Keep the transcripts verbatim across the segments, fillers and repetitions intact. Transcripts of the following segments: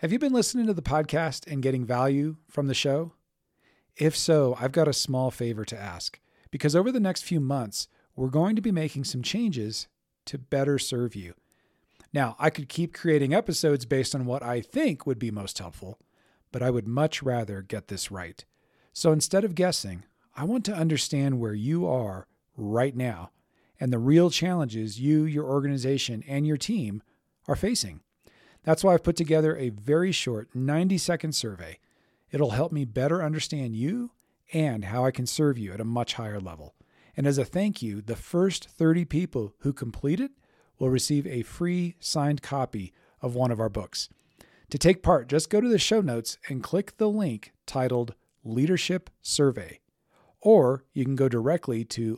Have you been listening to the podcast and getting value from the show? If so, I've got a small favor to ask, because over the next few months, we're going to be making some changes to better serve you. Now, I could keep creating episodes based on what I think would be most helpful, but I would much rather get this right. So instead of guessing, I want to understand where you are right now and the real challenges you, your organization, and your team are facing. That's why I've put together a very short ninety second survey. It'll help me better understand you and how I can serve you at a much higher level. And as a thank you, the first thirty people who complete it will receive a free signed copy of one of our books. To take part, just go to the show notes and click the link titled Leadership Survey. Or you can go directly to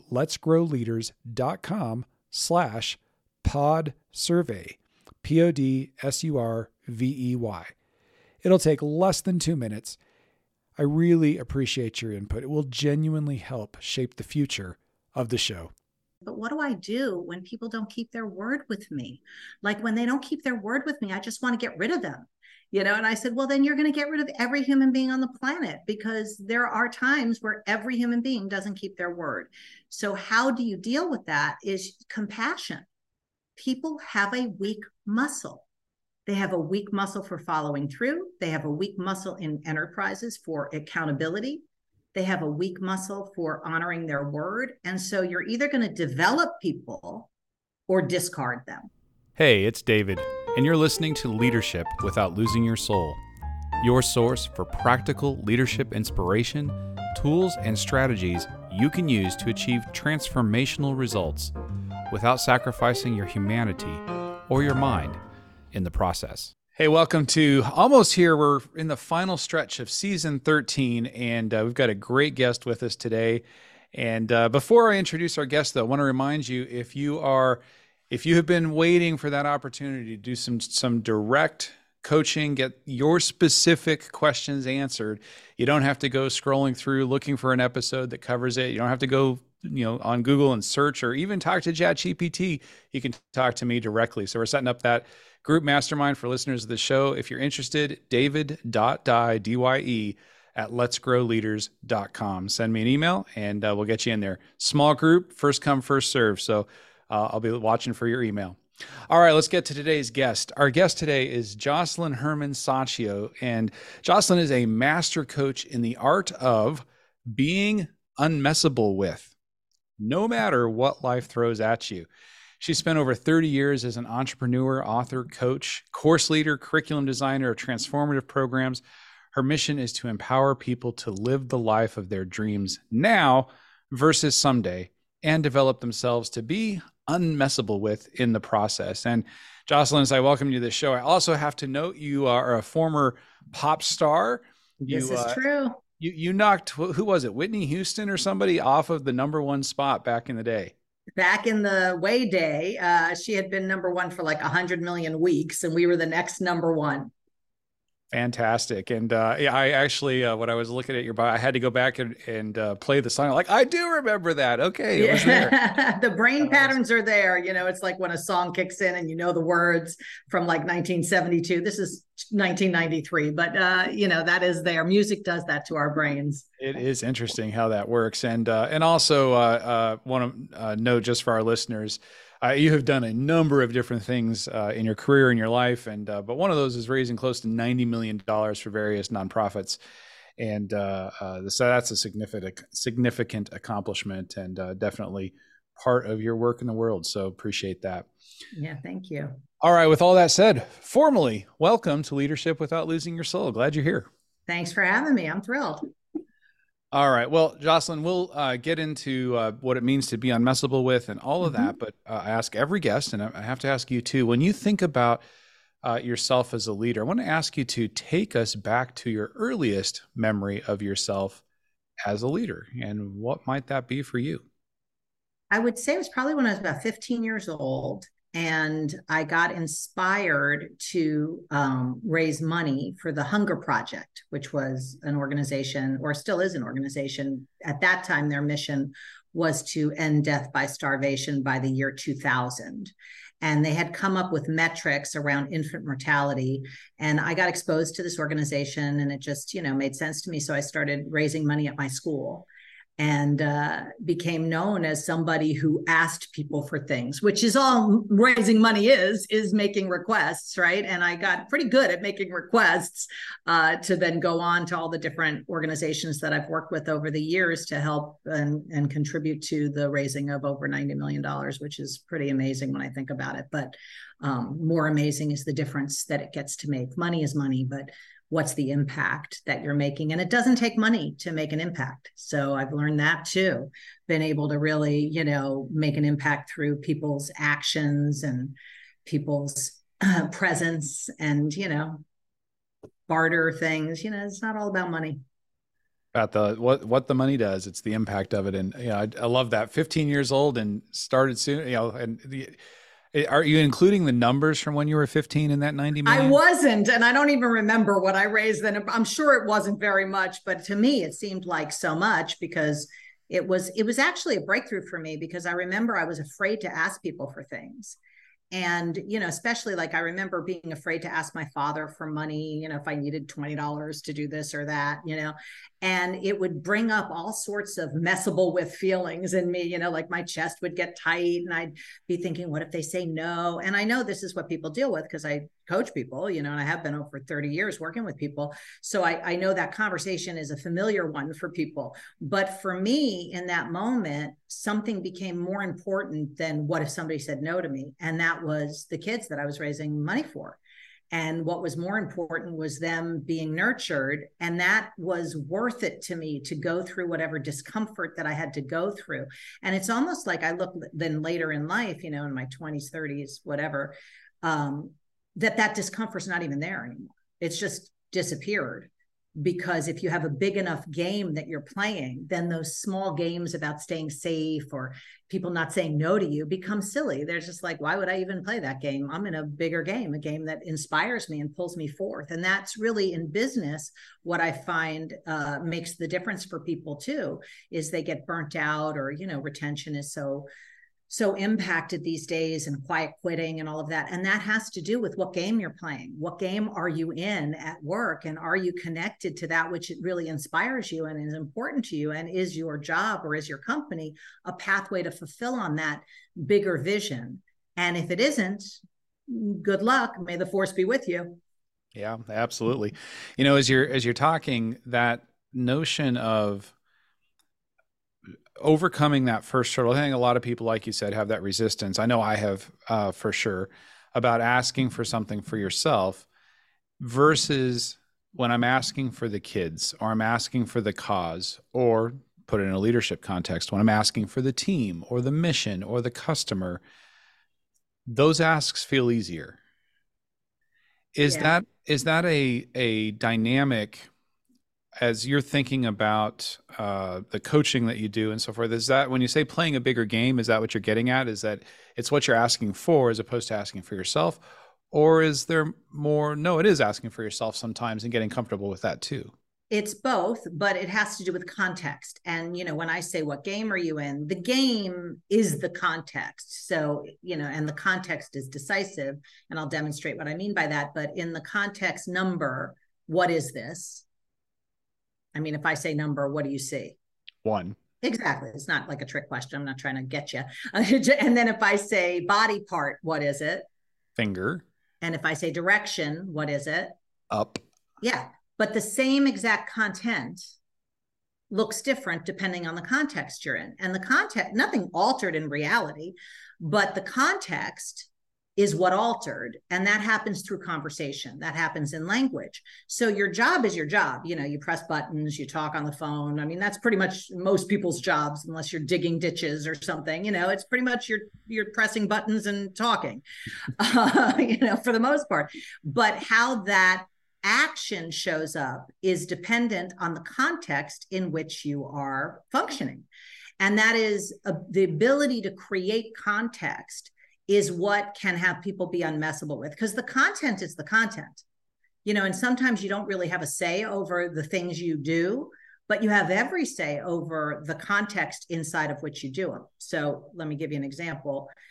letsgrowleaders.com slash pod survey, P O D S U R V E Y. It'll take less than two minutes. I really appreciate your input. It will genuinely help shape the future of the show. But what do I do when people don't keep their word with me? Like when they don't keep their word with me, I just want to get rid of them. You know, and I said, well, then you're going to get rid of every human being on the planet, because there are times where every human being doesn't keep their word. So how do you deal with that is compassion. People have a weak muscle. They have a weak muscle for following through. They have a weak muscle in enterprises for accountability. They have a weak muscle for honoring their word. And so you're either going to develop people or discard them. Hey, it's David, and you're listening to Leadership Without Losing Your Soul, your source for practical leadership inspiration, tools, and strategies you can use to achieve transformational results without sacrificing your humanity or your mind in the process. Hey, welcome to Almost Here. We're in the final stretch of season thirteen, and uh, we've got a great guest with us today. And uh, before I introduce our guest, though, I want to remind you, if you are If you have been waiting for that opportunity to do some some direct coaching, get your specific questions answered, you don't have to go scrolling through looking for an episode that covers it. You don't have to go, you know, on Google and search or even talk to ChatGPT. You can talk to me directly. So we're setting up that group mastermind for listeners of the show. If you're interested, david.dye, D Y E, at letsgrowleaders dot com. Send me an email and uh, we'll get you in there. Small group, first come, first serve. So Uh, I'll be watching for your email. All right, let's get to today's guest. Our guest today is Jocelyn Herman Saccio, and Jocelyn is a master coach in the art of being unmessable with, no matter what life throws at you. She spent over thirty years as an entrepreneur, author, coach, course leader, curriculum designer of transformative programs. Her mission is to empower people to live the life of their dreams now versus someday, and develop themselves to be unmessable with in the process. And Jocelyn, as I welcome you to the show, I also have to note you are a former pop star. You, this is uh, true. You you knocked, who was it, Whitney Houston or somebody off of the number one spot back in the day? Back in the way day, uh, she had been number one for like one hundred million weeks, and we were the next number one. Fantastic. And uh, yeah, I actually, uh, when I was looking at your bio, I had to go back and, and uh, play the song. Like, I do remember that. Okay, it yeah. was there. The brain patterns are there. You know, it's like when a song kicks in and you know the words from like nineteen seventy-two. This is nineteen ninety-three, but uh, you know, that is there. Music does that to our brains. It is interesting how that works. And uh, and also uh, uh, want to uh, note just for our listeners, Uh, you have done a number of different things uh, in your career, in your life, and uh, but one of those is raising close to ninety million dollars for various nonprofits, and uh, uh, so that's a significant significant accomplishment, and uh, definitely part of your work in the world. So appreciate that. Yeah, thank you. All right. With all that said, formally welcome to Leadership Without Losing Your Soul. Glad you're here. Thanks for having me. I'm thrilled. All right. Well, Jocelyn, we'll uh, get into uh, what it means to be unmessable with and all of Mm-hmm. that. But uh, I ask every guest, and I have to ask you too, when you think about uh, yourself as a leader, I want to ask you to take us back to your earliest memory of yourself as a leader. And what might that be for you? I would say it was probably when I was about fifteen years old. And I got inspired to um, raise money for the Hunger Project, which was an organization, or still is an organization. At that time, their mission was to end death by starvation by the year two thousand. And they had come up with metrics around infant mortality. And I got exposed to this organization, and it just, you know, made sense to me. So I started raising money at my school, and uh, became known as somebody who asked people for things, which is all raising money is, is making requests, right? And I got pretty good at making requests uh, to then go on to all the different organizations that I've worked with over the years to help and, and contribute to the raising of over ninety million dollars, which is pretty amazing when I think about it. But um, more amazing is the difference that it gets to make. Money is money, but what's the impact that you're making? And it doesn't take money to make an impact. So I've learned that too, been able to really, you know, make an impact through people's actions and people's uh, presence, and, you know, barter things. You know, it's not all about money. About the, what, what the money does, it's the impact of it. And, you know, I, I love that. fifteen years old and started soon, you know, and the, are you including the numbers from when you were fifteen in that ninety million? I wasn't, and I don't even remember what I raised then. I'm sure it wasn't very much, but to me, it seemed like so much, because it was, it was actually a breakthrough for me, because I remember I was afraid to ask people for things. And, you know, especially like I remember being afraid to ask my father for money, you know, if I needed twenty dollars to do this or that, you know, and it would bring up all sorts of messable with feelings in me, you know, like my chest would get tight and I'd be thinking, what if they say no? And I know this is what people deal with, because I coach people, you know, and I have been over thirty years working with people. So I, I know that conversation is a familiar one for people. But for me, in that moment, something became more important than what if somebody said no to me. And that was the kids that I was raising money for. And what was more important was them being nurtured. And that was worth it to me, to go through whatever discomfort that I had to go through. And it's almost like I look then later in life, you know, in my twenties, thirties, whatever, um, that that discomfort's not even there anymore. It's just disappeared. Because if you have a big enough game that you're playing, then those small games about staying safe or people not saying no to you become silly. They're just like, why would I even play that game? I'm in a bigger game, a game that inspires me and pulls me forth. And that's really, in business, what I find uh, makes the difference for people too, is they get burnt out, or, you know, retention is so so impacted these days, and quiet quitting and all of that. And that has to do with what game you're playing. What game are you in at work? And are you connected to that which really inspires you and is important to you? And is your job, or is your company, a pathway to fulfill on that bigger vision? And if it isn't, good luck. May the force be with you. Yeah, absolutely. You know, as you're, as you're talking, that notion of overcoming that first hurdle. I think a lot of people, like you said, have that resistance. I know I have uh, for sure, about asking for something for yourself versus when I'm asking for the kids, or I'm asking for the cause, or put it in a leadership context, when I'm asking for the team or the mission or the customer. Those asks feel easier. Is yeah. that is that a a dynamic, as you're thinking about uh, the coaching that you do and so forth? Is that, when you say playing a bigger game, is that what you're getting at? Is that it's what you're asking for as opposed to asking for yourself? Or is there more, no, it is asking for yourself sometimes and getting comfortable with that too? It's both, but it has to do with context. And, you know, when I say, what game are you in? The game is the context. So, you know, and the context is decisive. And I'll demonstrate what I mean by that. But in the context number, what is this? I mean, if I say number, what do you see? One. Exactly. It's not like a trick question. I'm not trying to get you. And then if I say body part, what is it? Finger. And if I say direction, what is it? Up. Yeah. But the same exact content looks different depending on the context you're in. And the context, nothing altered in reality, but the context is what altered. And that happens through conversation. That happens in language. So your job is your job. You know, you press buttons, you talk on the phone. I mean, that's pretty much most people's jobs, unless you're digging ditches or something. You know, it's pretty much you're, you're pressing buttons and talking, uh, you know, for the most part. But how that action shows up is dependent on the context in which you are functioning. And that is a, the ability to create context is what can have people be unmessable with, because the content is the content, you know, and sometimes you don't really have a say over the things you do, but you have every say over the context inside of which you do them. So let me give you an example.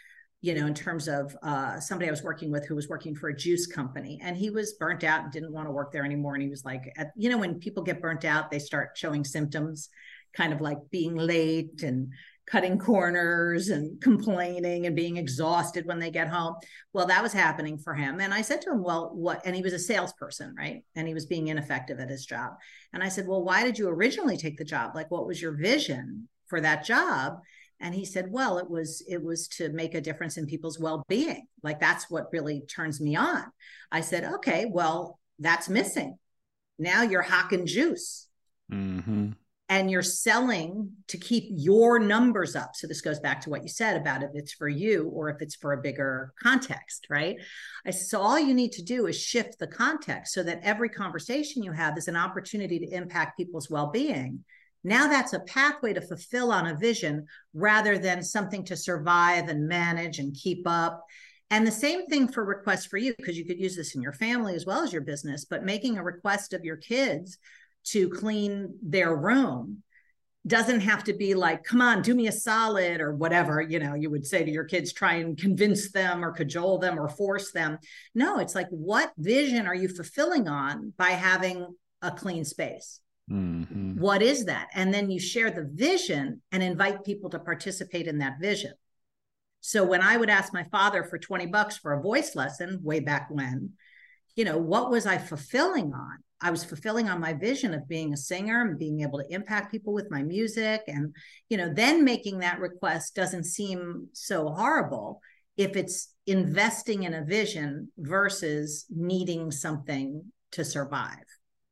you know, in terms of uh, somebody I was working with who was working for a juice company, and he was burnt out and didn't want to work there anymore. And he was like, at, you know, when people get burnt out, they start showing symptoms, kind of like being late and cutting corners and complaining and being exhausted when they get home. Well, that was happening for him. And I said to him, well, what? And he was a salesperson, right? And he was being ineffective at his job. And I said, well, why did you originally take the job? Like, what was your vision for that job? And he said, well, it was it was to make a difference in people's well-being. Like, that's what really turns me on. I said, okay, well, that's missing. Now you're hawking juice. Mm-hmm. And you're selling to keep your numbers up. So this goes back to what you said about if it's for you or if it's for a bigger context, right? I said, so all you need to do is shift the context so that every conversation you have is an opportunity to impact people's well-being. Now that's a pathway to fulfill on a vision rather than something to survive and manage and keep up. And the same thing for requests for you, because you could use this in your family as well as your business, but making a request of your kids to clean their room doesn't have to be like, come on, do me a solid or whatever, you know, you would say to your kids, try and convince them or cajole them or force them. No, it's like, what vision are you fulfilling on by having a clean space? Mm-hmm. What is that? And then you share the vision and invite people to participate in that vision. So when I would ask my father for twenty bucks for a voice lesson way back when, you know, what was I fulfilling on? I was fulfilling on my vision of being a singer and being able to impact people with my music. And, you know, then making that request doesn't seem so horrible if it's investing in a vision versus needing something to survive.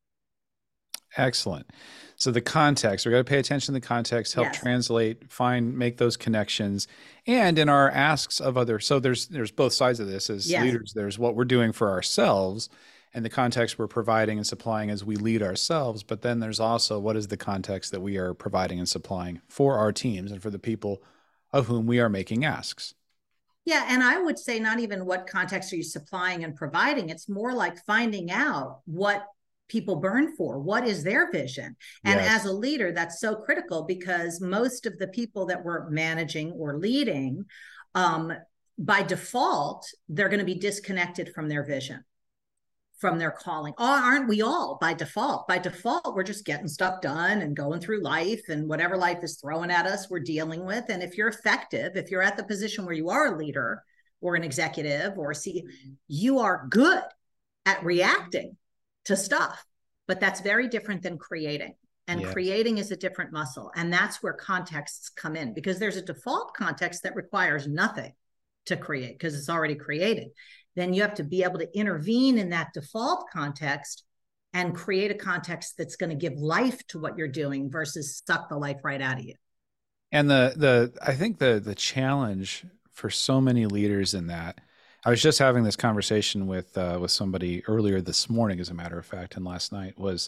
Excellent. So the context, we got to pay attention to the context, help yes. translate, find, make those connections. And in our asks of others, so there's, there's both sides of this as yes. leaders. There's what we're doing for ourselves and the context we're providing and supplying as we lead ourselves. But then there's also what is the context that we are providing and supplying for our teams and for the people of whom we are making asks. Yeah. And I would say not even what context are you supplying and providing. It's more like finding out what people burn for. What is their vision? And yes. as a leader, that's so critical because most of the people that we're managing or leading, um, by default, they're going to be disconnected from their vision, from their calling. Oh, aren't we all by default? By default, we're just getting stuff done and going through life, and whatever life is throwing at us, we're dealing with. And if you're effective, if you're at the position where you are a leader or an executive or a C E O, you are good at reacting to stuff, but that's very different than creating. And yes. creating is a different muscle. And that's where contexts come in, because there's a default context that requires nothing to create because it's already created. Then you have to be able to intervene in that default context and create a context that's going to give life to what you're doing versus suck the life right out of you. And the, the, I think the, the challenge for so many leaders in that, I was just having this conversation with uh, with somebody earlier this morning, as a matter of fact, and last night, was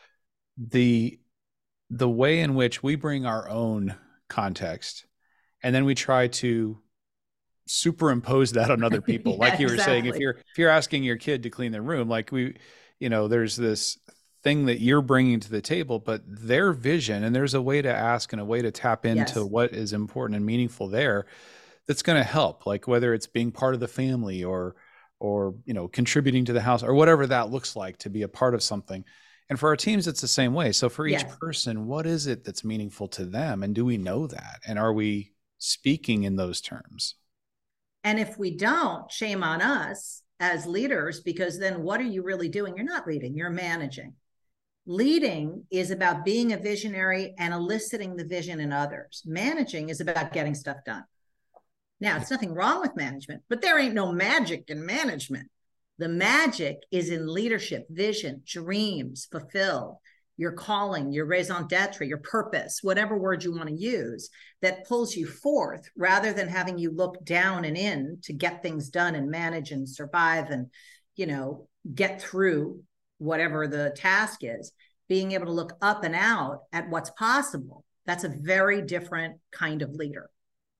the the way in which we bring our own context and then we try to superimpose that on other people. yeah, like you were exactly. saying, if you're if you're asking your kid to clean their room, like we, you know, there's this thing that you're bringing to the table, but their vision, and there's a way to ask and a way to tap into yes. what is important and meaningful there. That's going to help, like whether it's being part of the family or, or, you know, contributing to the house or whatever that looks like to be a part of something. And for our teams, it's the same way. So for each yes. person, what is it that's meaningful to them? And do we know that? And are we speaking in those terms? And if we don't, shame on us as leaders, because then what are you really doing? You're not leading, you're managing. Leading is about being a visionary and eliciting the vision in others. Managing is about getting stuff done. Now, it's nothing wrong with management, but there ain't no magic in management. The magic is in leadership, vision, dreams fulfilled, your calling, your raison d'etre, your purpose, whatever word you want to use, that pulls you forth rather than having you look down and in to get things done and manage and survive and, you know, get through whatever the task is. Being able to look up and out at what's possible. That's a very different kind of leader.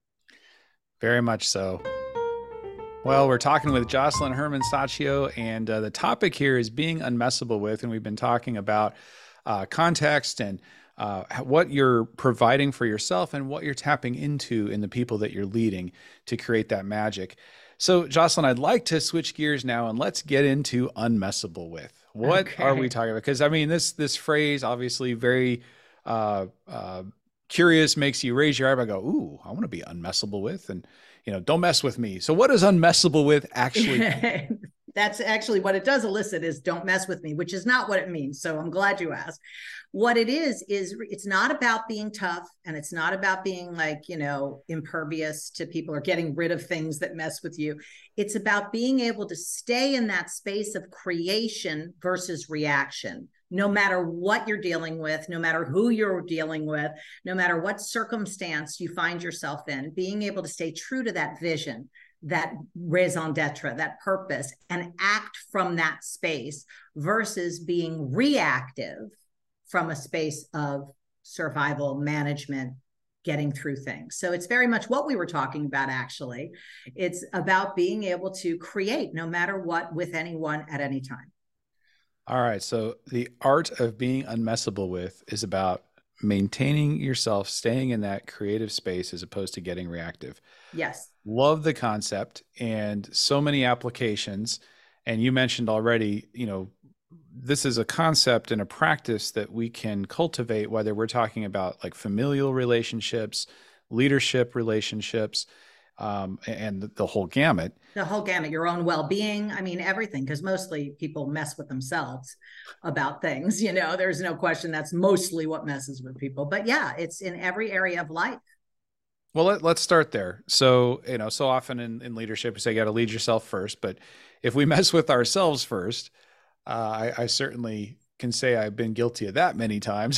Very much so. Well, we're talking with Jocelyn Herman Saccio, and uh, the topic here is being unmessable with, and we've been talking about uh, context and uh, what you're providing for yourself and what you're tapping into in the people that you're leading to create that magic. So, Jocelyn, I'd like to switch gears now and let's get into unmessable with. What Okay. are we talking about? Because I mean, this this phrase obviously very uh, uh, curious, makes you raise your eyebrow, go, "Ooh, I want to be unmessable with," and you know, don't mess with me. So, what does unmessable with actually mean? That's actually what it does elicit is don't mess with me, which is not what it means. So I'm glad you asked. What it is, is it's not about being tough, and it's not about being like, you know, impervious to people or getting rid of things that mess with you. It's about being able to stay in that space of creation versus reaction, no matter what you're dealing with, no matter who you're dealing with, no matter what circumstance you find yourself in, being able to stay true to that vision, that raison d'etre, that purpose, and act from that space versus being reactive from a space of survival management, getting through things. So it's very much what we were talking about, actually. It's about being able to create no matter what with anyone at any time. All right. So the art of being unmessable with is about maintaining yourself, staying in that creative space as opposed to getting reactive. Yes. Love the concept and so many applications. And you mentioned already, you know, this is a concept and a practice that we can cultivate, whether we're talking about like familial relationships, leadership relationships, um, and the whole gamut. The whole gamut, your own well-being. I mean, everything, because mostly people mess with themselves about things. You know, there's no question that's mostly what messes with people. But yeah, it's in every area of life. Well, let, let's start there. So, you know, so often in, in leadership, we say you got to lead yourself first. But if we mess with ourselves first, uh, I, I certainly can say I've been guilty of that many times.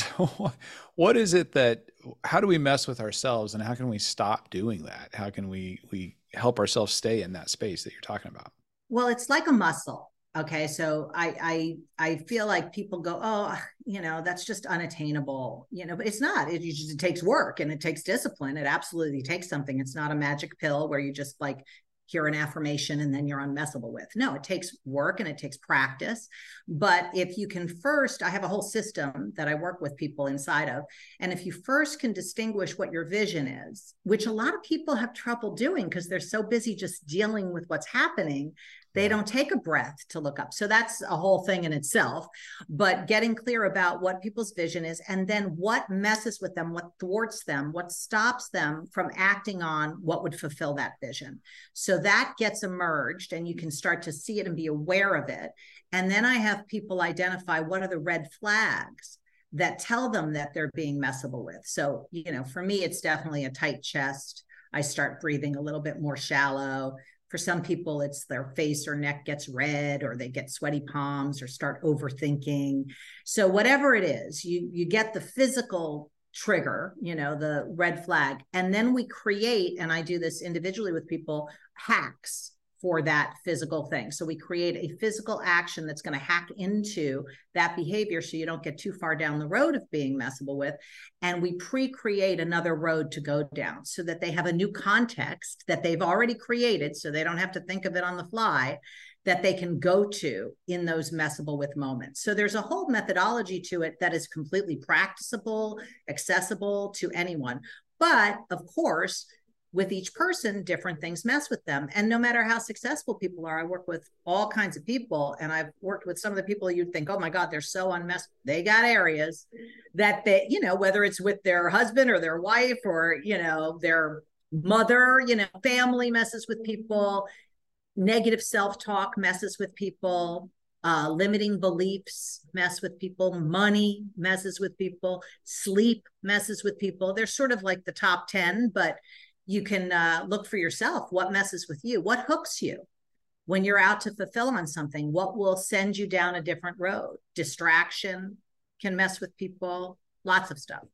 What is it that, how do we mess with ourselves, and how can we stop doing that? How can we, we help ourselves stay in that space that you're talking about? Well, it's like a muscle. Okay. So I, I, I feel like people go, oh, you know, that's just unattainable, you know, but it's not. It just, it takes work and it takes discipline. It absolutely takes something. It's not a magic pill where you just like hear an affirmation and then you're unmessable with. No, it takes work and it takes practice. But if you can first, I have a whole system that I work with people inside of. And if you first can distinguish what your vision is, which a lot of people have trouble doing because they're so busy just dealing with what's happening, they don't take a breath to look up. So that's a whole thing in itself. But getting clear about what people's vision is, and then what messes with them, what thwarts them, what stops them from acting on what would fulfill that vision. So that gets emerged, and you can start to see it and be aware of it. And then I have people identify what are the red flags that tell them that they're being messable with. So, you know, for me, it's definitely a tight chest. I start breathing a little bit more shallow. For some people, it's their face or neck gets red, or they get sweaty palms, or start overthinking. So whatever it is, you, you get the physical trigger, you know, the red flag. And then we create, and I do this individually with people, hacks for that physical thing. So we create a physical action that's going to hack into that behavior so you don't get too far down the road of being messable with. And we pre-create another road to go down so that they have a new context that they've already created, so they don't have to think of it on the fly, that they can go to in those messable with moments. So there's a whole methodology to it that is completely practicable, accessible to anyone. But of course, with each person, different things mess with them. And no matter how successful people are, I work with all kinds of people. And I've worked with some of the people you'd think, oh my God, they're so unmessed. They got areas that they, you know, whether it's with their husband or their wife or, you know, their mother, you know, family messes with people, negative self-talk messes with people, uh, limiting beliefs mess with people, money messes with people, sleep messes with people. They're sort of like the top ten, but you can uh, look for yourself. What messes with you? What hooks you when you're out to fulfill on something? What will send you down a different road? Distraction can mess with people, lots of stuff.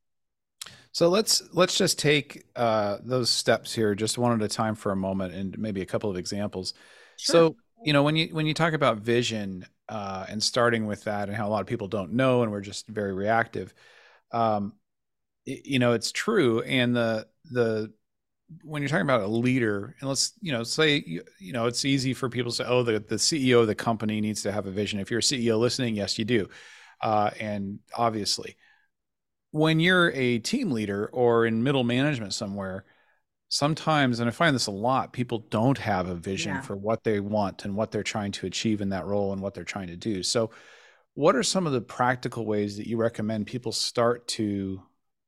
So let's let's just take uh, those steps here just one at a time for a moment, and maybe a couple of examples. Sure. So, you know, when you when you talk about vision uh, and starting with that, and how a lot of people don't know, and we're just very reactive, um, you know, it's true. And the the when you're talking about a leader, and let's, you know, say, you, you know, it's easy for people to say, oh, the, the C E O of the company needs to have a vision. If you're a C E O listening, yes, you do. Uh, and obviously, when you're a team leader or in middle management somewhere, sometimes, and I find this a lot, people don't have a vision Yeah. for what they want and what they're trying to achieve in that role and what they're trying to do. So what are some of the practical ways that you recommend people start to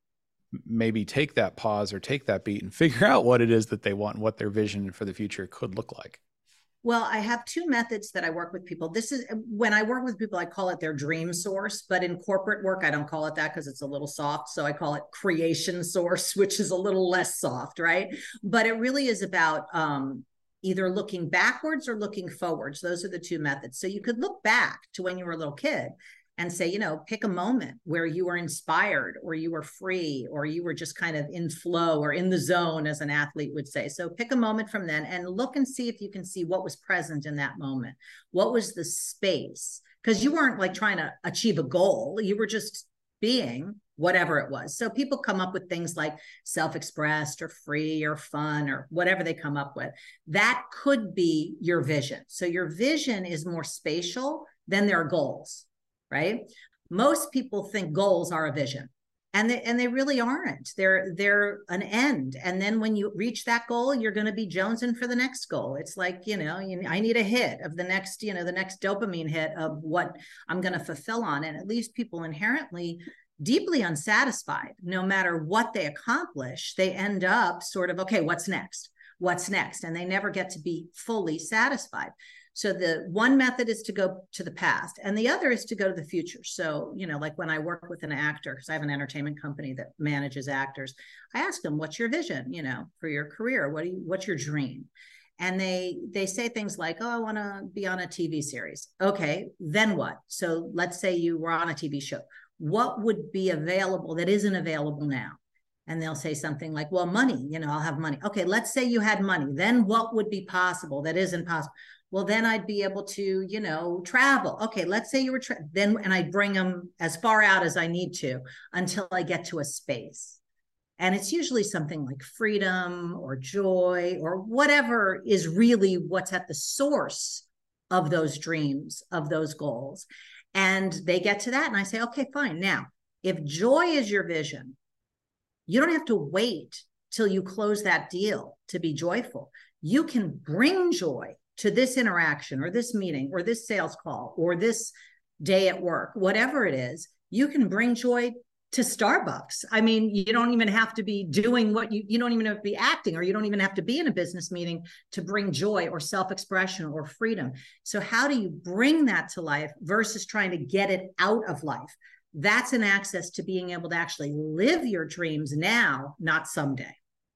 maybe take that pause or take that beat and figure out what it is that they want and what their vision for the future could look like? Well, I have two methods that I work with people. This is when I work with people, I call it their dream source, but in corporate work, I don't call it that because it's a little soft. So I call it creation source, which is a little less soft, right? But it really is about um, either looking backwards or looking forwards. Those are the two methods. So you could look back to when you were a little kid and say, you know, pick a moment where you were inspired or you were free or you were just kind of in flow or in the zone, as an athlete would say. So pick a moment from then and look and see if you can see what was present in that moment. What was the space? Because you weren't like trying to achieve a goal. You were just being whatever it was. So people come up with things like self-expressed or free or fun or whatever they come up with. That could be your vision. So your vision is more spatial than their goals. Right? Most people think goals are a vision, and they and they really aren't. They're they're an end. And then when you reach that goal, you're going to be jonesing for the next goal. It's like, you know, you, I need a hit of the next, you know, the next dopamine hit of what I'm going to fulfill on. And it leaves people inherently deeply unsatisfied. No matter what they accomplish, they end up sort of, okay, what's next? What's next? And they never get to be fully satisfied. So the one method is to go to the past and the other is to go to the future. So, you know, like when I work with an actor, because I have an entertainment company that manages actors, I ask them, what's your vision, you know, for your career? What do you, what's your dream? And they, they say things like, oh, I want to be on a T V series. Okay, then what? So let's say you were on a T V show. What would be available that isn't available now? And they'll say something like, well, money, you know, I'll have money. Okay, let's say you had money. Then what would be possible that isn't possible? Well, then I'd be able to, you know, travel. Okay, let's say you were, tra- then, and I'd bring them as far out as I need to until I get to a space. And it's usually something like freedom or joy or whatever is really what's at the source of those dreams, of those goals. And they get to that. And I say, okay, fine. Now, if joy is your vision, you don't have to wait till you close that deal to be joyful. You can bring joy to this interaction or this meeting or this sales call or this day at work, whatever it is. You can bring joy to Starbucks. I mean, you don't even have to be doing what you, you don't even have to be acting, or you don't even have to be in a business meeting to bring joy or self-expression or freedom. So how do you bring that to life versus trying to get it out of life? That's an access to being able to actually live your dreams now, not someday.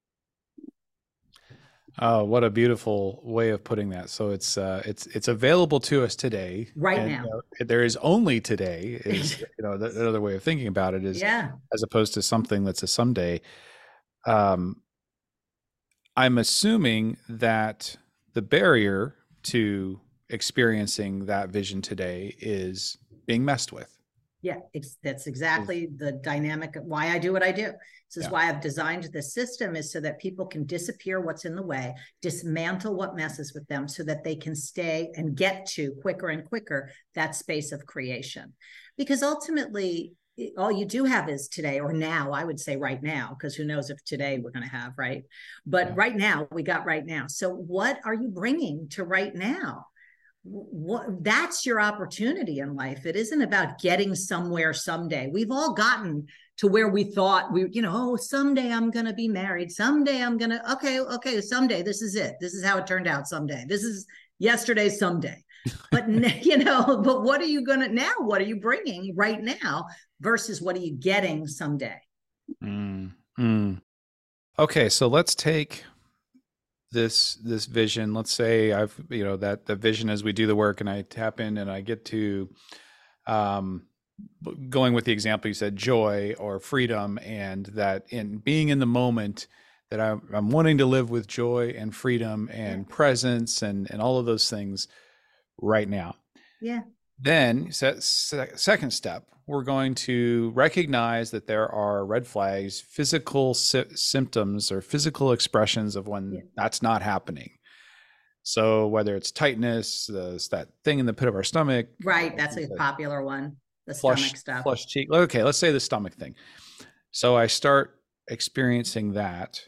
Oh, what a beautiful way of putting that. So it's uh, it's it's available to us today, right and, now. You know, there is only today. Is you know the, the other way of thinking about it is, yeah. as opposed to something that's a someday. Um, I'm assuming that the barrier to experiencing that vision today is being messed with. Yeah, it's, that's exactly the dynamic of why I do what I do. This is yeah. why I've designed this system, is so that people can disappear what's in the way, dismantle what messes with them, so that they can stay and get to quicker and quicker that space of creation. Because ultimately, all you do have is today, or now. I would say right now, because who knows if today we're going to have, right? But yeah. right now, we got right now. So what are you bringing to right now? What, that's your opportunity in life. It isn't about getting somewhere someday. We've all gotten to where we thought we, you know, oh, someday I'm going to be married. Someday I'm going to, okay, okay, someday, this is it. This is how it turned out someday. This is yesterday, someday. But, you know, but what are you going to, now what are you bringing right now versus what are you getting someday? Mm, mm. Okay, so let's take this this vision. Let's say I've, you know, that the vision as we do the work and I tap in and I get to um going with the example you said, joy or freedom, and that in being in the moment that I'm, I'm wanting to live with joy and freedom and yeah. presence and and all of those things right now. Yeah. Then se- se- second step, we're going to recognize that there are red flags, physical sy- symptoms or physical expressions of when yeah. that's not happening. So whether it's tightness, the, that thing in the pit of our stomach. Right. That's a popular one. The flush, stomach stuff. Flush cheek. Okay. Let's say the stomach thing. So I start experiencing that.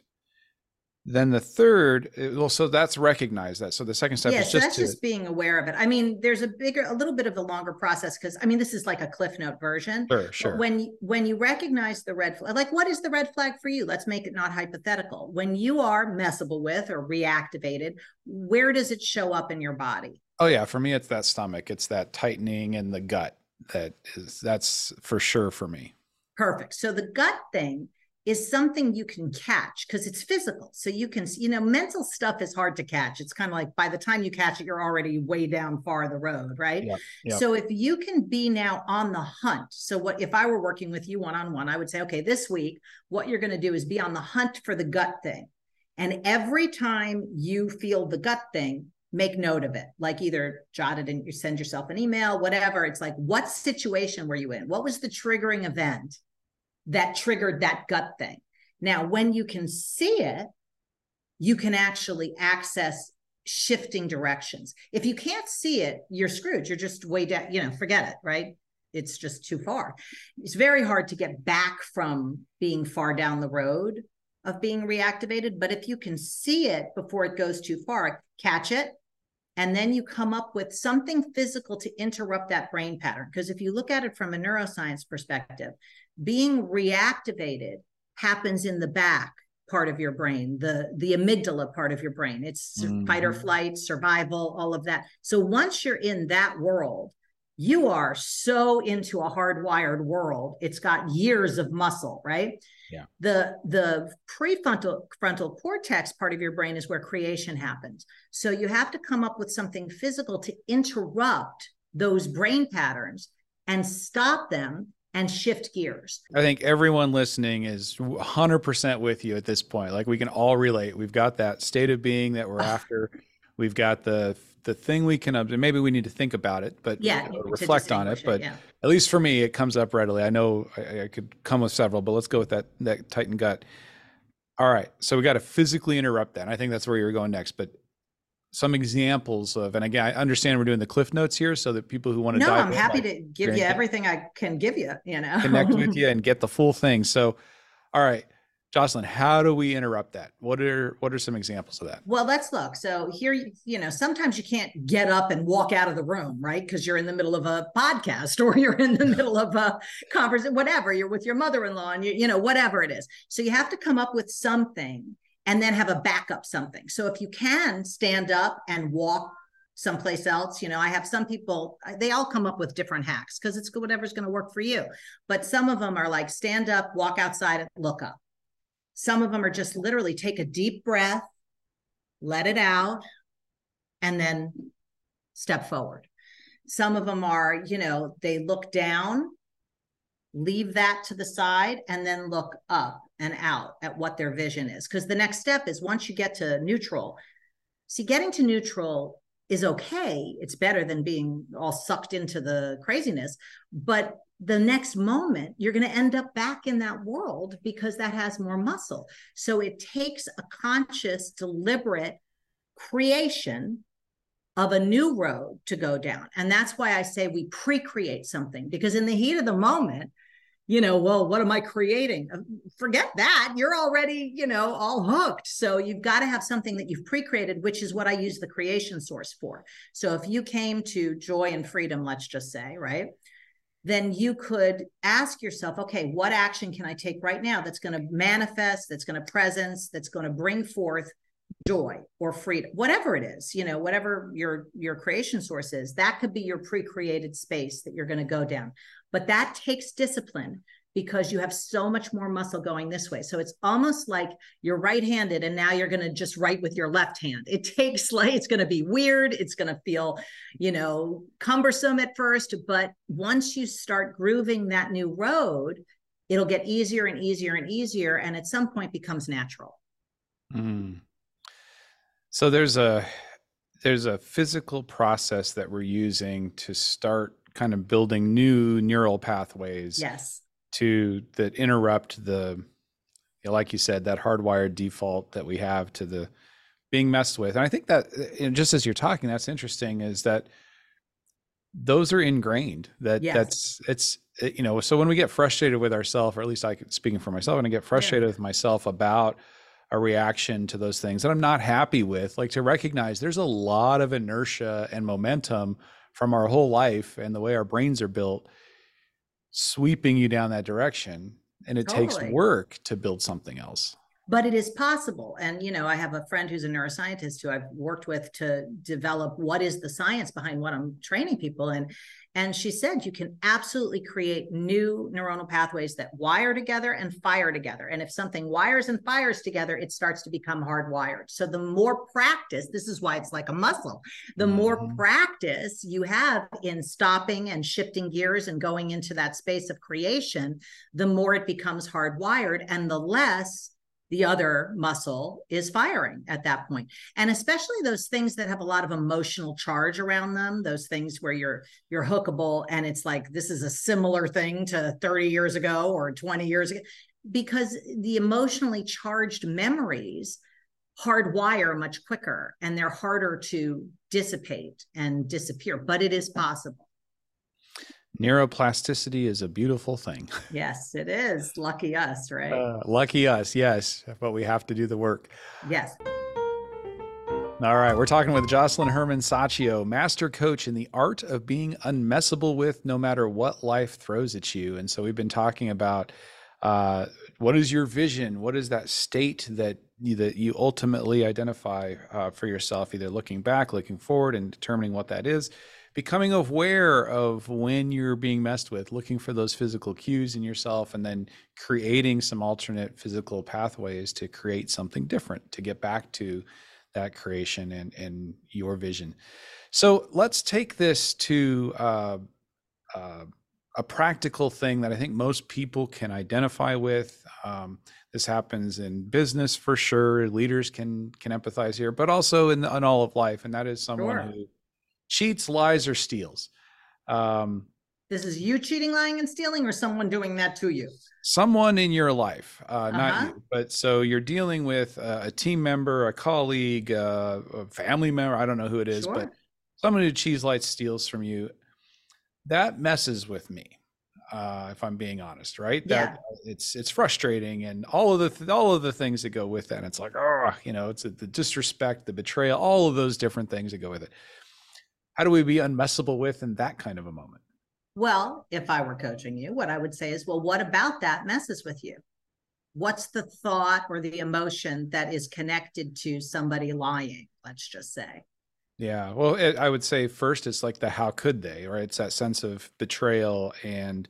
Then the third, well, so that's recognize that. So the second step Yeah, is so just that's to, just being aware of it. I mean, there's a bigger, a little bit of a longer process because I mean, this is like a Cliff Note version. sure, But sure. when when you recognize the red flag, like what is the red flag for you? Let's make it not hypothetical. When you are messable with or reactivated, where does it show up in your body? Oh yeah, for me it's that stomach. It's that tightening in the gut. That is that's for sure for me. Perfect. So the gut thing is something you can catch because it's physical. So you can, you know, mental stuff is hard to catch. It's kind of like by the time you catch it, you're already way down far the road, right? Yeah. Yep. So if you can be now on the hunt. So what if I were working with you one-on-one, I would say, okay, this week, what you're going to do is be on the hunt for the gut thing. And every time you feel the gut thing, make note of it, like either jot it in, you send yourself an email, whatever. It's like, what situation were you in? What was the triggering event that triggered that gut thing? Now, when you can see it, you can actually access shifting directions. If you can't see it, you're screwed. You're just way down, you know, forget it, right? It's just too far. It's very hard to get back from being far down the road of being reactivated. But if you can see it before it goes too far, catch it. And then you come up with something physical to interrupt that brain pattern. Because if you look at it from a neuroscience perspective, being reactivated happens in the back part of your brain, the, the amygdala part of your brain. It's mm-hmm. fight or flight, survival, all of that. So once you're in that world, you are so into a hardwired world. It's got years of muscle, right? Yeah. The, the prefrontal frontal cortex part of your brain is where creation happens. So you have to come up with something physical to interrupt those brain patterns and stop them and shift gears. I think everyone listening is one hundred percent with you at this point. Like we can all relate. We've got that state of being that we're after. We've got the the thing we can, maybe we need to think about it, but yeah, reflect on it. But it, yeah. At least for me, it comes up readily. I know I, I could come with several, but let's go with that, that tightened gut. All right. So we got to physically interrupt that. And I think that's where you're going next, but some examples of, and again, I understand we're doing the Cliff Notes here so that people who want to no, dive I'm in, happy like, to give you everything I can give you, you know, connect with you and get the full thing. So, all right, Jocelyn, how do we interrupt that? What are, what are some examples of that? Well, let's look. So here, you know, sometimes you can't get up and walk out of the room, right? Because you're in the middle of a podcast or you're in the middle of a conference, whatever, you're with your mother-in-law and you, you know, whatever it is. So you have to come up with something and then have a backup something. So if you can stand up and walk someplace else, you know, I have some people, they all come up with different hacks because it's whatever's going to work for you. But some of them are like stand up, walk outside and look up. Some of them are just literally take a deep breath, let it out, and then step forward. Some of them are, you know, they look down, leave that to the side, and then look up and out at what their vision is. Because the next step is once you get to neutral, see, getting to neutral is okay. It's better than being all sucked into the craziness. But the next moment, you're going to end up back in that world because that has more muscle. So it takes a conscious, deliberate creation of a new road to go down. And that's why I say we pre-create something, because in the heat of the moment, you know, well, what am I creating? Forget that. You're already, you know, all hooked. So you've got to have something that you've pre-created, which is what I use the creation source for. So if you came to joy and freedom, let's just say, right? Then you could ask yourself, okay, what action can I take right now that's going to manifest, that's going to presence, that's going to bring forth joy or freedom, whatever it is, you know, whatever your, your creation source is, that could be your pre-created space that you're going to go down. But that takes discipline because you have so much more muscle going this way. So it's almost like you're right-handed and now you're going to just write with your left hand. It takes like, it's going to be weird. It's going to feel, you know, cumbersome at first, but once you start grooving that new road, it'll get easier and easier and easier. And at some point becomes natural. Mm. So there's a, there's a physical process that we're using to start kind of building new neural pathways. Yes. To that interrupt the, like you said, that hardwired default that we have to the being messed with. And I think that, you know, just as you're talking, that's interesting is that those are ingrained that yes. that's, it's, you know, so when we get frustrated with ourselves, or at least I can, speaking for myself, when I get frustrated yeah. with myself about a reaction to those things that I'm not happy with, like to recognize there's a lot of inertia and momentum from our whole life and the way our brains are built, sweeping you down that direction. And it totally. takes work to build something else. But it is possible. And, you know, I have a friend who's a neuroscientist who I've worked with to develop what is the science behind what I'm training people in. And she said, you can absolutely create new neuronal pathways that wire together and fire together. And if something wires and fires together, it starts to become hardwired. So the more practice, this is why it's like a muscle, the mm-hmm. more practice you have in stopping and shifting gears and going into that space of creation, the more it becomes hardwired and the less the other muscle is firing at that point. And especially those things that have a lot of emotional charge around them, those things where you're you're hookable and it's like, this is a similar thing to thirty years ago or twenty years ago, because the emotionally charged memories hardwire much quicker and they're harder to dissipate and disappear, but it is possible. Neuroplasticity is a beautiful thing. Yes, it is. Lucky us, right? Uh, lucky us, yes. But we have to do the work. Yes. All right. We're talking with Jocelyn Herman Saccio, master coach in the art of being unmessable with no matter what life throws at you. And so we've been talking about uh, what is your vision? What is that state that you, that you ultimately identify uh, for yourself, either looking back, looking forward, and determining what that is. Becoming aware of when you're being messed with, looking for those physical cues in yourself, and then creating some alternate physical pathways to create something different, to get back to that creation and, and your vision. So let's take this to uh, uh, a practical thing that I think most people can identify with. Um, this happens in business for sure. Leaders can can empathize here, but also in, in all of life, and that is someone sure. who cheats, lies, or steals. Um, this is you cheating, lying, and stealing, or someone doing that to you? Someone in your life, uh, uh-huh. not you. But so you're dealing with uh, a team member, a colleague, uh, a family member. I don't know who it is, sure. but someone who cheats, lies, steals from you. That messes with me, uh, if I'm being honest, right? Yeah. That it's it's frustrating, and all of the th- all of the things that go with that. It's like, oh, you know, it's a, the disrespect, the betrayal, all of those different things that go with it. How do we be unmessable with in that kind of a moment? Well, if I were coaching you, what I would say is, well, what about that messes with you? What's the thought or the emotion that is connected to somebody lying, let's just say? Yeah, well, it, I would say first, it's like the how could they, right? It's that sense of betrayal and,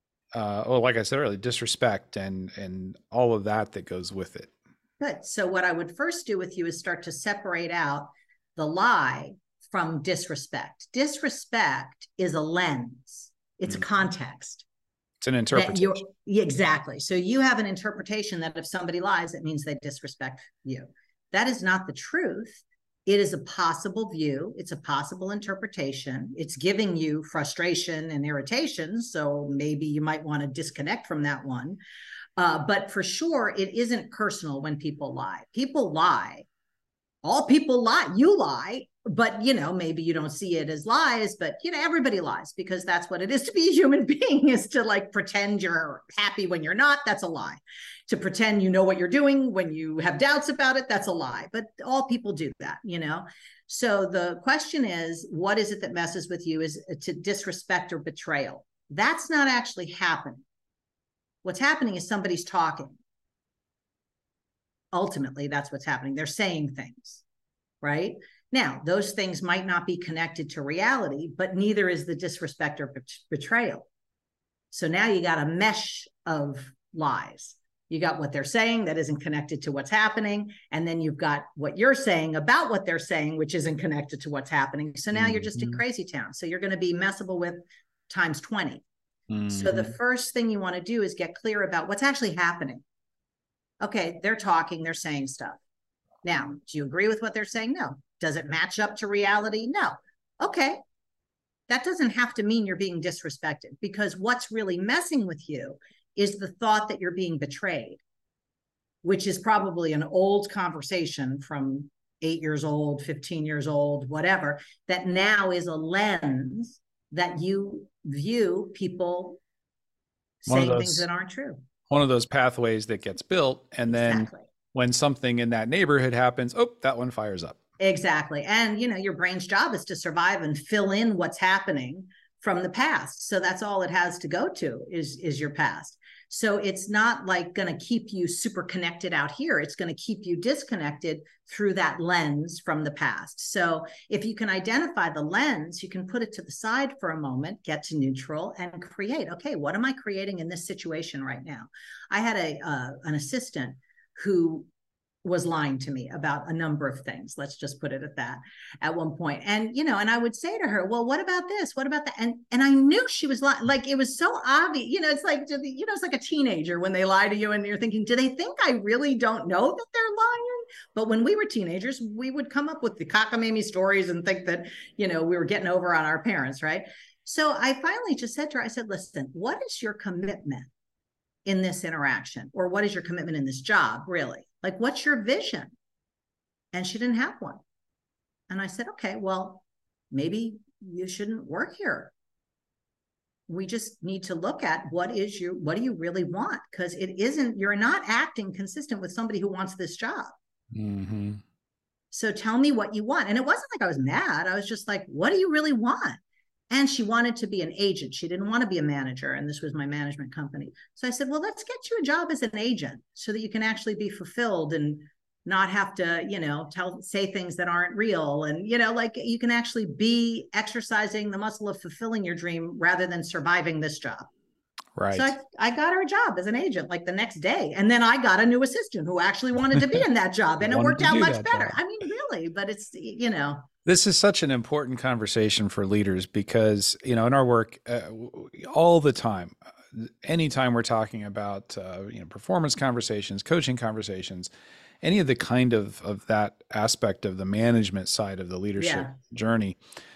uh, well, like I said earlier, disrespect and and all of that that goes with it. Good. So what I would first do with you is start to separate out the lie from disrespect. Disrespect is a lens. It's mm-hmm. a context. It's an interpretation. Exactly. So you have an interpretation that if somebody lies, it means they disrespect you. That is not the truth. It is a possible view. It's a possible interpretation. It's giving you frustration and irritation. So maybe you might want to disconnect from that one. Uh, but for sure, it isn't personal when people lie. People lie. All people lie. You lie. But, you know, maybe you don't see it as lies, but, you know, everybody lies because that's what it is to be a human being, is to like pretend you're happy when you're not. That's a lie. To pretend you know what you're doing when you have doubts about it. That's a lie. But all people do that, you know. So the question is, what is it that messes with you? Is to disrespect or betrayal? That's not actually happening. What's happening is somebody's talking. Ultimately, that's what's happening. They're saying things, right? Now, those things might not be connected to reality, but neither is the disrespect or bet- betrayal. So now you got a mesh of lies. You got what they're saying that isn't connected to what's happening. And then you've got what you're saying about what they're saying, which isn't connected to what's happening. So now mm-hmm. you're just in crazy town. So you're going to be messable with times twenty. Mm-hmm. So the first thing you want to do is get clear about what's actually happening. Okay, they're talking, they're saying stuff. Now, do you agree with what they're saying? No. Does it match up to reality? No. Okay. That doesn't have to mean you're being disrespected, because what's really messing with you is the thought that you're being betrayed, which is probably an old conversation from eight years old, fifteen years old, whatever, that now is a lens that you view people One of saying things those, that aren't true. one of those pathways that gets built. And then Exactly. when something in that neighborhood happens, oh, that one fires up. Exactly. And, you know, your brain's job is to survive and fill in what's happening from the past. So that's all it has to go to is, is your past. So it's not like going to keep you super connected out here. It's going to keep you disconnected through that lens from the past. So if you can identify the lens, you can put it to the side for a moment, get to neutral and create, okay, what am I creating in this situation right now? I had a uh, an assistant who was lying to me about a number of things. Let's just put it at that at one point. And, you know, and I would say to her, well, what about this? What about that? And, and I knew she was lying. Like, it was so obvious, you know, it's like, you know, it's like a teenager when they lie to you and you're thinking, do they think I really don't know that they're lying? But when we were teenagers, we would come up with the cockamamie stories and think that, you know, we were getting over on our parents. Right. So I finally just said to her, I said, listen, what is your commitment in this interaction? Or what is your commitment in this job, really? Like, what's your vision? And she didn't have one. And I said, okay, well, maybe you shouldn't work here. We just need to look at what is your, what do you really want? Because it isn't, you're not acting consistent with somebody who wants this job. Mm-hmm. So tell me what you want. And it wasn't like I was mad. I was just like, what do you really want? And she wanted to be an agent. She didn't want to be a manager. And this was my management company. So I said, well, let's get you a job as an agent so that you can actually be fulfilled and not have to, you know, tell, say things that aren't real. And, you know, like you can actually be exercising the muscle of fulfilling your dream rather than surviving this job. Right. So I, I got her a job as an agent like the next day. And then I got a new assistant who actually wanted to be in that job. And it worked out much better. Job. I mean, really, but it's, you know. This is such an important conversation for leaders because, you know, in our work uh, all the time, anytime we're talking about, uh, you know, performance conversations, coaching conversations, any of the kind of, of that aspect of the management side of the leadership yeah. journey,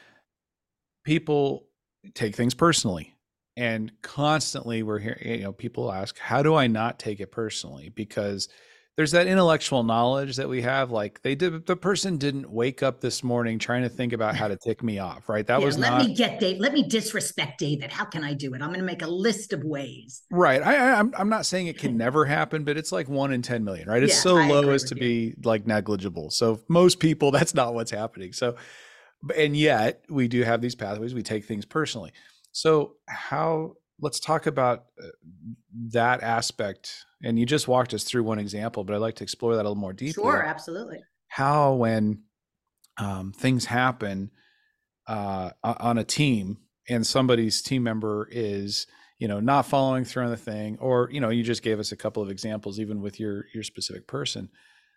people take things personally. And constantly we're hearing, you know, people ask, how do I not take it personally? Because there's that intellectual knowledge that we have. Like they did, the person didn't wake up this morning trying to think about how to tick me off, right? That yeah, was let not. Let me get Dave. Let me disrespect David. How can I do it? I'm going to make a list of ways. Right. I, I, I'm, I'm not saying it can never happen, but it's like one in ten million, right? It's yeah, so I low as to you. be like negligible. So most people, that's not what's happening. So, and yet we do have these pathways. We take things personally. So how? Let's talk about that aspect. And you just walked us through one example, but I'd like to explore that a little more deeply. Sure, absolutely. How, when um, things happen uh, on a team and somebody's team member is, you know, not following through on the thing, or, you know, you just gave us a couple of examples, even with your, your specific person,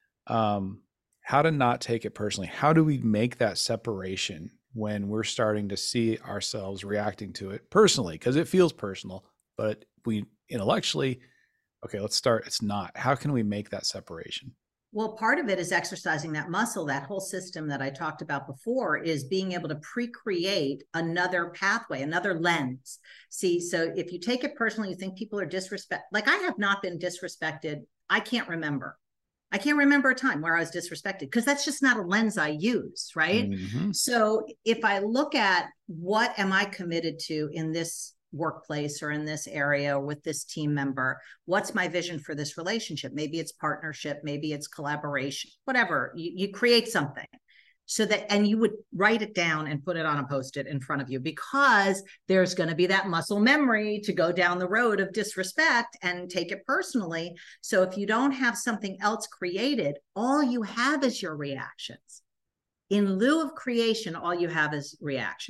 um, how to not take it personally. How do we make that separation when we're starting to see ourselves reacting to it personally, because it feels personal, but we intellectually, okay, let's start. It's not. How can we make that separation? Well, part of it is exercising that muscle. That whole system that I talked about before is being able to pre-create another pathway, another lens. See, so if you take it personally, you think people are disrespect. Like I have not been disrespected. I can't remember. I can't remember a time where I was disrespected because that's just not a lens I use, right? Mm-hmm. So if I look at what am I committed to in this workplace or in this area or with this team member, what's my vision for this relationship? Maybe it's partnership, maybe it's collaboration, whatever. You, you create something so that, and you would write it down and put it on a Post-it in front of you because there's going to be that muscle memory to go down the road of disrespect and take it personally. So if you don't have something else created, all you have is your reactions. In lieu of creation, all you have is reaction.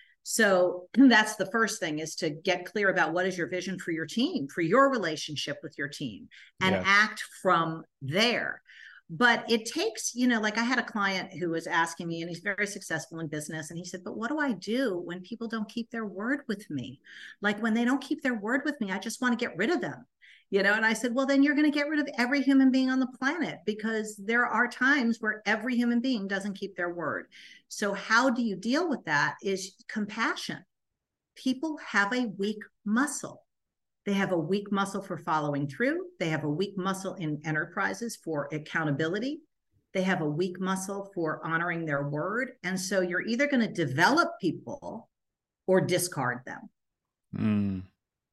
So that's the first thing, is to get clear about what is your vision for your team, for your relationship with your team, and yes. act from there. But it takes, you know, like I had a client who was asking me, and he's very successful in business. And he said, but what do I do when people don't keep their word with me? Like when they don't keep their word with me, I just want to get rid of them, you know? And I said, well, then you're going to get rid of every human being on the planet, because there are times where every human being doesn't keep their word. So how do you deal with that is compassion. People have a weak muscle. They have a weak muscle for following through. They have a weak muscle in enterprises for accountability. They have a weak muscle for honoring their word. And so you're either going to develop people or discard them. Mm.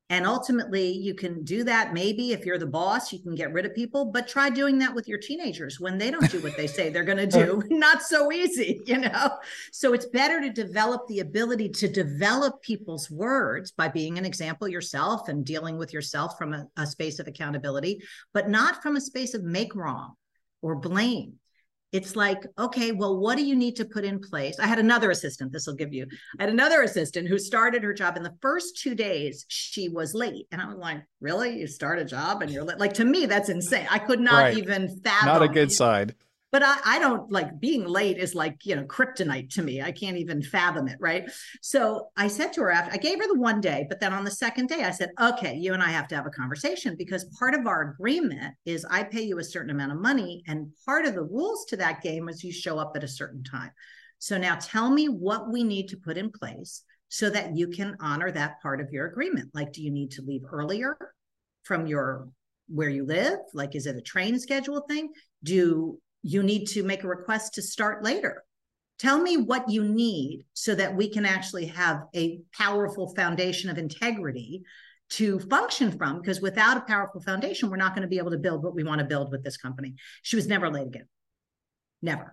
And ultimately, you can do that. Maybe if you're the boss, you can get rid of people, but try doing that with your teenagers when they don't do what they say they're going to do. Not so easy, you know? So it's better to develop the ability to develop people's words by being an example yourself and dealing with yourself from a, a space of accountability, but not from a space of make wrong or blame. It's like, okay, well, what do you need to put in place? I had another assistant, this will give you, I had another assistant who started her job in the first two days, she was late. And I was like, really? You start a job and you're late? Like, to me, that's insane. I could not right. even fathom. Not a good sign. But I, I don't like being late is like, you know, kryptonite to me. I can't even fathom it. Right. So I said to her after, I gave her the one day, but then on the second day, I said, okay, you and I have to have a conversation, because part of our agreement is I pay you a certain amount of money. And part of the rules to that game is you show up at a certain time. So now tell me what we need to put in place so that you can honor that part of your agreement. Like, do you need to leave earlier from your where you live? Like, is it a train schedule thing? Do you need to make a request to start later? Tell me what you need so that we can actually have a powerful foundation of integrity to function from, because without a powerful foundation, we're not going to be able to build what we want to build with this company. She was never late again. Never.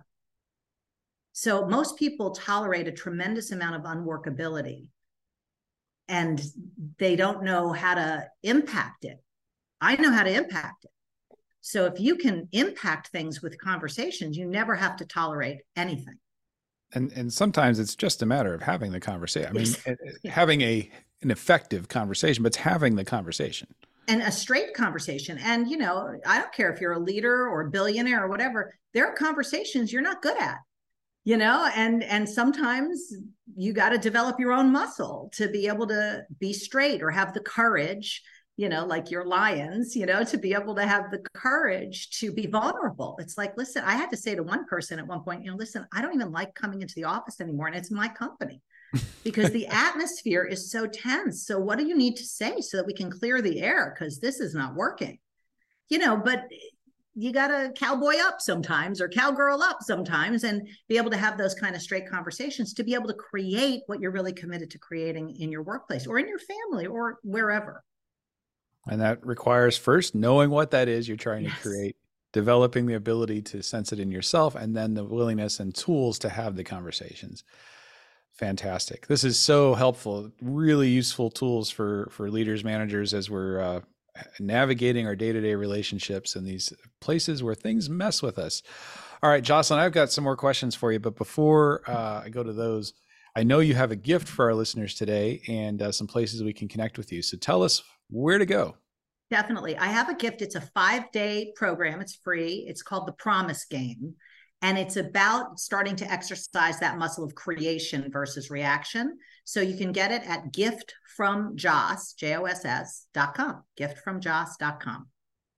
So most people tolerate a tremendous amount of unworkability and they don't know how to impact it. I know how to impact it. So if you can impact things with conversations, you never have to tolerate anything. And and sometimes it's just a matter of having the conversation. I mean, yeah. having a an effective conversation, but it's having the conversation. And a straight conversation. And, you know, I don't care if you're a leader or a billionaire or whatever, there are conversations you're not good at, you know, and, and sometimes you got to develop your own muscle to be able to be straight or have the courage, you know, like your lions, you know, to be able to have the courage to be vulnerable. It's like, listen, I had to say to one person at one point, you know, listen, I don't even like coming into the office anymore. And it's my company because the atmosphere is so tense. So what do you need to say so that we can clear the air? Because this is not working, you know, but you got to cowboy up sometimes or cowgirl up sometimes and be able to have those kind of straight conversations to be able to create what you're really committed to creating in your workplace or in your family or wherever. And that requires first knowing what that is you're trying yes. to create, developing the ability to sense it in yourself, and then the willingness and tools to have the conversations. Fantastic. This is so helpful, really useful tools for, for leaders, managers, as we're uh, navigating our day-to-day relationships in these places where things mess with us. All right, Jocelyn, I've got some more questions for you, but before uh, I go to those, I know you have a gift for our listeners today and uh, some places we can connect with you. So tell us where to go. Definitely. I have a gift. It's a five-day program. It's free. It's called The Promise Game. And it's about starting to exercise that muscle of creation versus reaction. So you can get it at gift from joss, J O S S dot com, gift from joss dot com.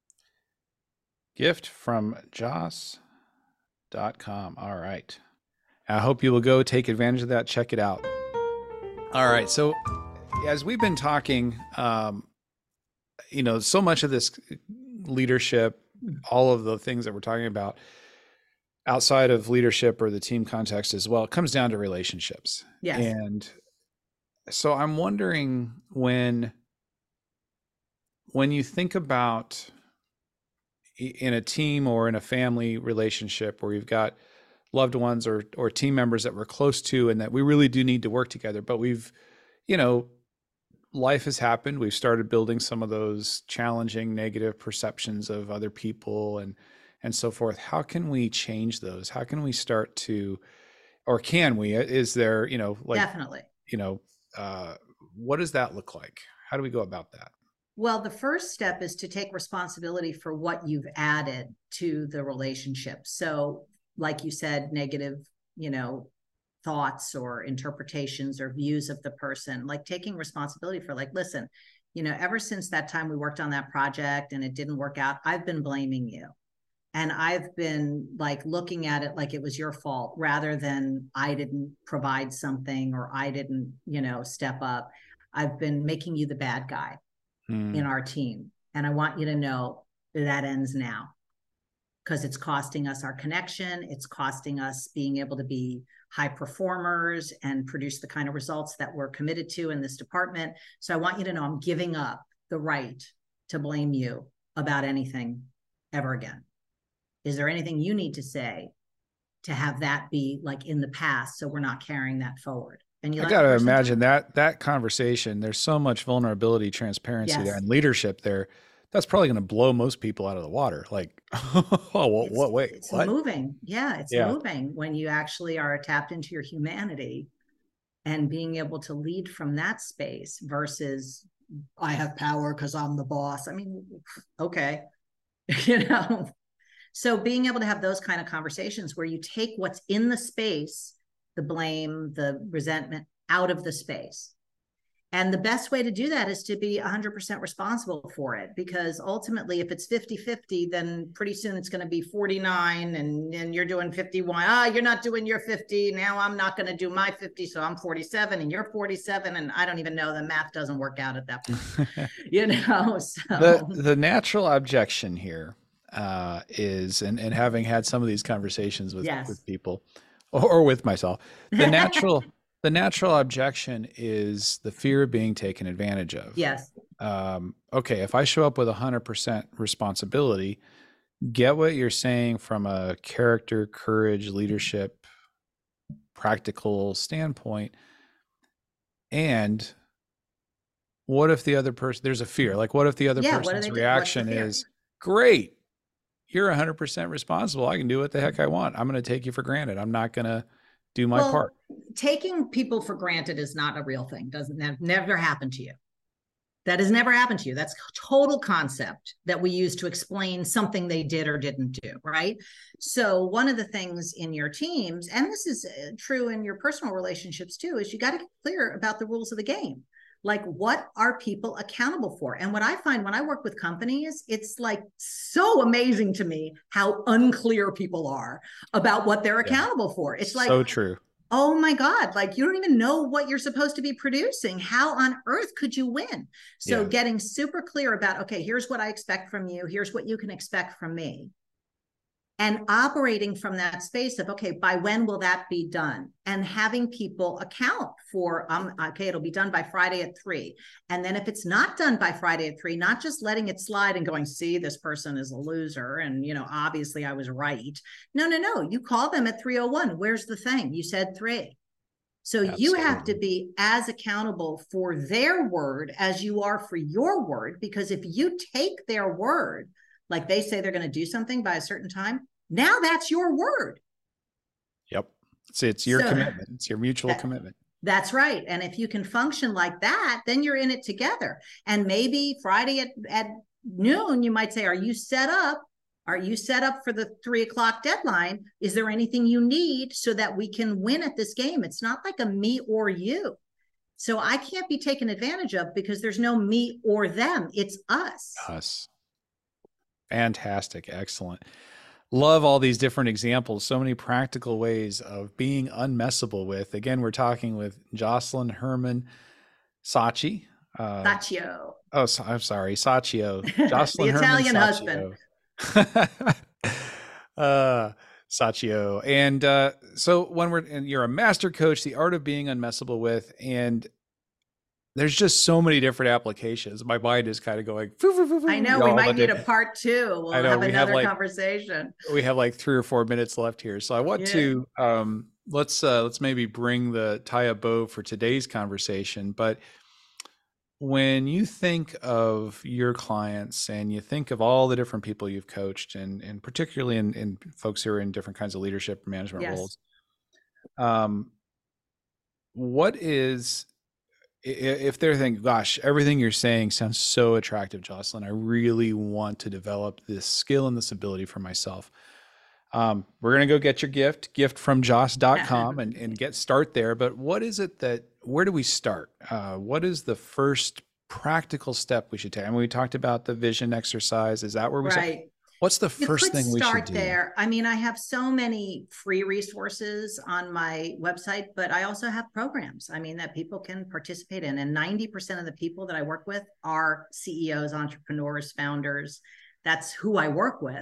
gift from joss dot com. All right. I hope you will go take advantage of that. Check it out. All right. So as we've been talking, um, you know, so much of this leadership, all of the things that we're talking about outside of leadership or the team context as well, it comes down to relationships. Yes. And so I'm wondering when, when you think about in a team or in a family relationship where you've got loved ones or, or team members that we're close to and that we really do need to work together, but we've, you know, life has happened. We've started building some of those challenging negative perceptions of other people and, and so forth. How can we change those? How can we start to, or can we, is there, you know, like, definitely, you know, uh, what does that look like? How do we go about that? Well, the first step is to take responsibility for what you've added to the relationship. So like you said, negative, you know, thoughts or interpretations or views of the person, like taking responsibility for like, listen, you know, ever since that time we worked on that project and it didn't work out, I've been blaming you. And I've been like looking at it like it was your fault rather than I didn't provide something or I didn't, you know, step up. I've been making you the bad guy mm. in our team. And I want you to know that ends now. because it's costing us our connection. It's costing us being able to be high performers and produce the kind of results that we're committed to in this department. So I want you to know I'm giving up the right to blame you about anything ever again. Is there anything you need to say to have that be like in the past, so we're not carrying that forward? And you I got to imagine that that conversation, there's so much vulnerability, transparency Yes. there, and leadership there. That's probably going to blow most people out of the water. Like, oh, what, It's, what, wait, it's what? moving. Yeah, it's Yeah. moving when you actually are tapped into your humanity and being able to lead from that space versus I have power because I'm the boss. I mean, okay, you know. So being able to have those kind of conversations where you take what's in the space, the blame, the resentment, out of the space. And the best way to do that is to be one hundred percent responsible for it, because ultimately, if it's fifty fifty, then pretty soon it's going to be forty-nine and, and you're doing fifty-one. Ah, you're not doing your fifty. Now I'm not going to do my fifty. So I'm forty-seven and you're forty-seven. And I don't even know, the math doesn't work out at that point, you know? So The, the natural objection here uh, is, and, and having had some of these conversations with, Yes. with people or, or with myself, the natural The natural objection is the fear of being taken advantage of. Yes. Um, okay, if I show up with one hundred percent responsibility, get what you're saying from a character, courage, leadership, practical standpoint. And what if the other person, there's a fear, like what if the other Yeah, what do person's they do? reaction What's the fear? is, great, you're one hundred percent responsible. I can do what the heck I want. I'm going to take you for granted. I'm not going to do my Well, part. taking people for granted is not a real thing. Doesn't that never happen to you? That has never happened to you. That's a total concept that we use to explain something they did or didn't do, right? So one of the things in your teams, and this is true in your personal relationships too, is you got to get clear about the rules of the game. Like, what are people accountable for? And what I find when I work with companies, it's like so amazing to me how unclear people are about what they're accountable yeah. for. It's like, so true. Oh my God, like you don't even know what you're supposed to be producing. How on earth could you win? So yeah. getting super clear about, okay, here's what I expect from you. Here's what you can expect from me. And operating from that space of, okay, by when will that be done? And having people account for, um, okay, it'll be done by Friday at three. And then if it's not done by Friday at three, not just letting it slide and going, see, this person is a loser. And, you know, obviously I was right. No, no, no. You call them at three oh one. Where's the thing? You said three. So Absolutely. You have to be as accountable for their word as you are for your word, because if you take their word, like they say they're going to do something by a certain time, now that's your word. Yep. It's, it's your so, commitment. It's your mutual that, commitment. That's right. And if you can function like that, then you're in it together. And maybe Friday at, at noon, you might say, are you set up? Are you set up for the three o'clock deadline? Is there anything you need so that we can win at this game? It's not like a me or you. So I can't be taken advantage of because there's no me or them. It's us. Us. Fantastic. Excellent. Love all these different examples. So many practical ways of being unmessable with. Again, we're talking with Jocelyn Herman Sacchi. Uh, Sacchio. Oh, so, I'm sorry. Sacchio. Jocelyn the Italian husband. uh, Sacchio. And uh, so when we're, and you're a master coach, the art of being unmessable with, and there's just so many different applications. My mind is kind of going. Foo, foo, foo, foo, I know we might need a part two. We'll I know, have we another have like, conversation. We have like three or four minutes left here, so I want yeah. to um, let's uh, let's maybe bring the tie a bow for today's conversation. But when you think of your clients and you think of all the different people you've coached, and and particularly in, in folks who are in different kinds of leadership and management yes. roles, um, what is if they're thinking, gosh, everything you're saying sounds so attractive, Jocelyn, I really want to develop this skill and this ability for myself. Um, we're going to go get your gift, gift from joss dot com and, and get start there. But what is it that, where do we start? Uh, what is the first practical step we should take? I mean, we talked about the vision exercise. Is that where we right. start? What's the you first thing we should do? Start there. I mean, I have so many free resources on my website, but I also have programs, I mean, that people can participate in. And ninety percent of the people that I work with are C E Os, entrepreneurs, founders. That's who I work with.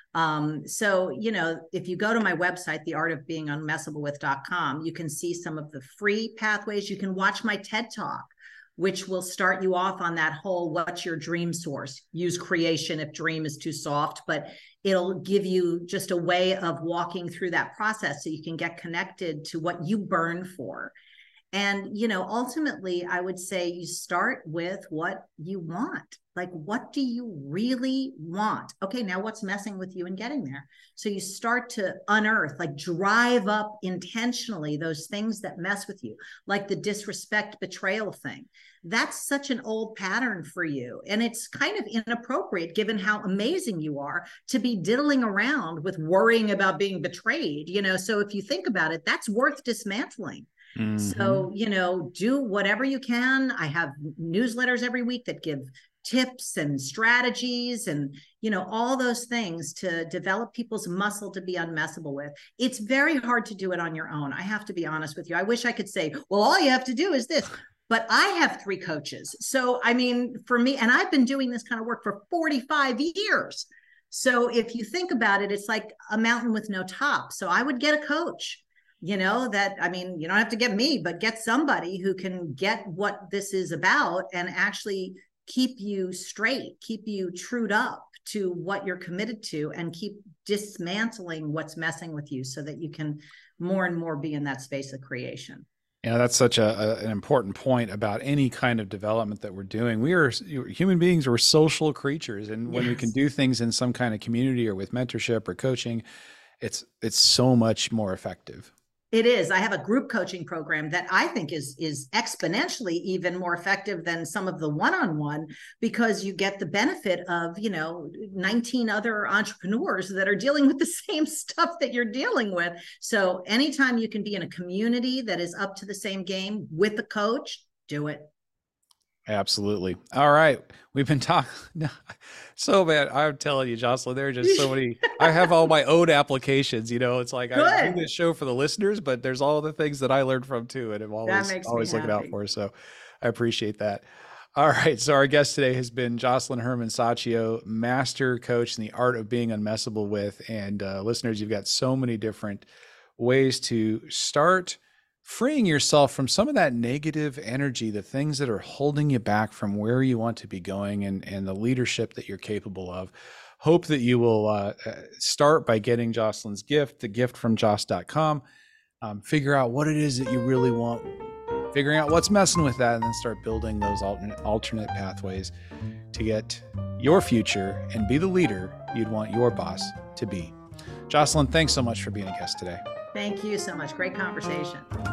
Um, so, you know, if you go to my website, the art of being unmessable with dot com, you can see some of the free pathways. You can watch my TED Talk, which will start you off on that whole, what's your dream source? Use creation if dream is too soft, but it'll give you just a way of walking through that process so you can get connected to what you burn for. And, you know, ultimately, I would say you start with what you want. Like, what do you really want? Okay, now what's messing with you in getting there? So you start to unearth, like drive up intentionally those things that mess with you, like the disrespect, betrayal thing. That's such an old pattern for you. And it's kind of inappropriate, given how amazing you are, to be diddling around with worrying about being betrayed. You know, so if you think about it, that's worth dismantling. Mm-hmm. So, you know, do whatever you can. I have newsletters every week that give tips and strategies and, you know, all those things to develop people's muscle to be unmessable with. It's very hard to do it on your own. I have to be honest with you. I wish I could say, well, all you have to do is this, but I have three coaches. So, I mean, for me, and I've been doing this kind of work for forty-five years. So if you think about it, it's like a mountain with no top. So I would get a coach. You know, that, I mean, you don't have to get me, but get somebody who can get what this is about and actually keep you straight, keep you trued up to what you're committed to, and keep dismantling what's messing with you so that you can more and more be in that space of creation. Yeah, that's such a, a an important point about any kind of development that we're doing. We are human beings, we're social creatures. And when yes. we can do things in some kind of community or with mentorship or coaching, it's it's so much more effective. It is. I have a group coaching program that I think is is exponentially even more effective than some of the one-on-one, because you get the benefit of, you know, nineteen other entrepreneurs that are dealing with the same stuff that you're dealing with. So anytime you can be in a community that is up to the same game with a coach, do it. Absolutely. All right. We've been talking so bad. I'm telling you, Jocelyn, there are just so many. I have all my own applications, you know, it's like Good. I do this show for the listeners, but there's all the things that I learned from too. And I'm always, always looking out for. So I appreciate that. All right. So our guest today has been Jocelyn Herman Saccio, master coach in the art of being unmessable with. And uh, listeners, you've got so many different ways to start freeing yourself from some of that negative energy, the things that are holding you back from where you want to be going, and, and the leadership that you're capable of. Hope that you will uh, start by getting Jocelyn's gift, the gift from joss dot com. Um, figure out what it is that you really want, figuring out what's messing with that, and then start building those alternate, alternate pathways to get your future and be the leader you'd want your boss to be. Jocelyn, thanks so much for being a guest today. Thank you so much. Great conversation.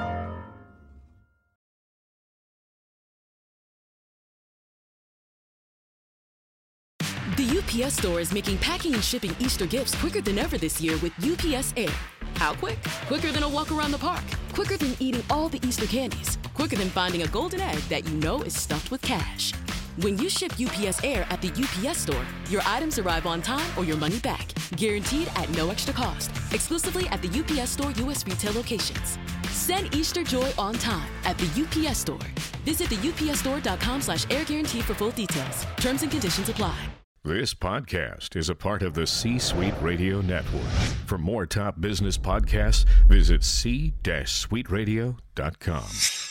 The U P S Store is making packing and shipping Easter gifts quicker than ever this year with U P S Air. How quick? Quicker than a walk around the park. Quicker than eating all the Easter candies. Quicker than finding a golden egg that you know is stuffed with cash. When you ship U P S Air at the U P S Store, your items arrive on time or your money back, guaranteed at no extra cost, exclusively at the U P S Store U S retail locations. Send Easter joy on time at the U P S Store. Visit the U P S store dot com slash air guarantee for full details. Terms and conditions apply. This podcast is a part of the C-Suite Radio Network. For more top business podcasts, visit c suite radio dot com.